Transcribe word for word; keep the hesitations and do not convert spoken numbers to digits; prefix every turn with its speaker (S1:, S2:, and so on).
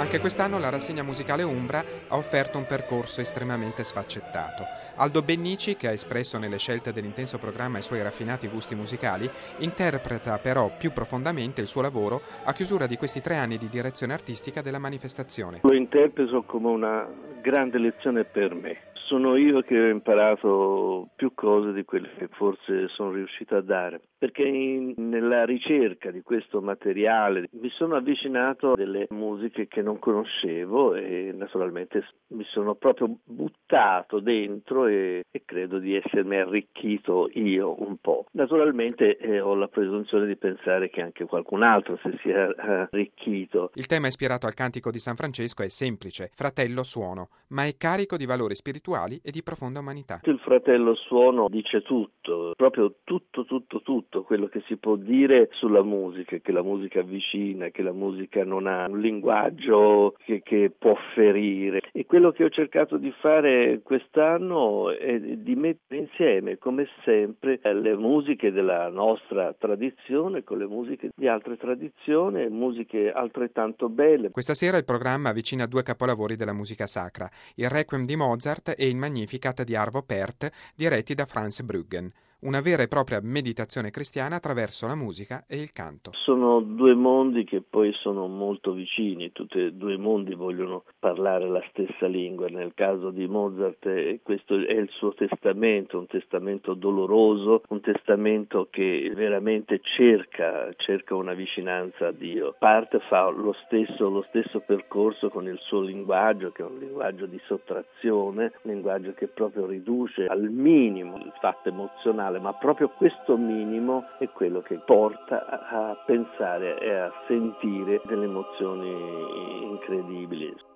S1: Anche quest'anno la rassegna musicale Umbra ha offerto un percorso estremamente sfaccettato. Aldo Bennici, che ha espresso nelle scelte dell'intenso programma i suoi raffinati gusti musicali, interpreta però più profondamente il suo lavoro a chiusura di questi tre anni di direzione artistica della manifestazione.
S2: Lo interpreto come una grande lezione per me. Sono io che ho imparato più cose di quelle che forse sono riuscito a dare, perché in, nella ricerca di questo materiale mi sono avvicinato a delle musiche che non conoscevo e naturalmente mi sono proprio buttato dentro e, e credo di essermi arricchito io un po'. Naturalmente eh, ho la presunzione di pensare che anche qualcun altro si sia arricchito.
S1: Il tema ispirato al cantico di San Francesco è semplice, fratello suono, ma è carico di valori spirituali e di profonda umanità.
S2: Il fratello suono dice tutto, proprio tutto, tutto, tutto quello che si può dire sulla musica, che la musica avvicina, che la musica non ha un linguaggio che, che può ferire. E quello che ho cercato di fare quest'anno è di mettere insieme, come sempre, le musiche della nostra tradizione con le musiche di altre tradizioni, musiche altrettanto belle.
S1: Questa sera il programma avvicina due capolavori della musica sacra, il Requiem di Mozart e il Magnificat di Arvo Pärt, diretti da Franz Bruggen. Una vera e propria meditazione cristiana attraverso la musica e il canto.
S2: Sono due mondi che poi sono molto vicini, tutti e due i mondi vogliono parlare la stessa lingua. Nel caso di Mozart eh, questo è il suo testamento, un testamento doloroso, un testamento che veramente cerca, cerca una vicinanza a Dio. Parte fa lo stesso, lo stesso percorso con il suo linguaggio, che è un linguaggio di sottrazione, un linguaggio che proprio riduce al minimo il fatto emozionale, ma proprio questo minimo è quello che porta a pensare e a sentire delle emozioni incredibili.